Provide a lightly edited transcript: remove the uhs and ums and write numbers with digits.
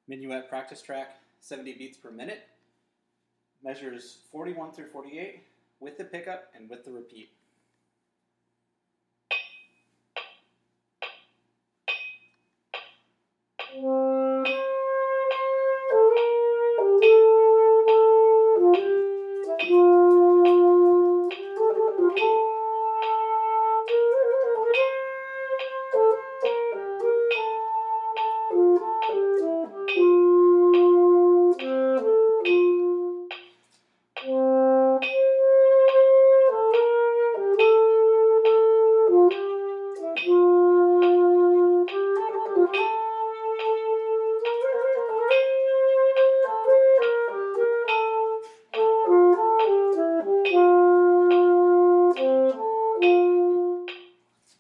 Minuet practice track, 70 beats per minute. Measures 41 through 48 with the pickup and with the repeat.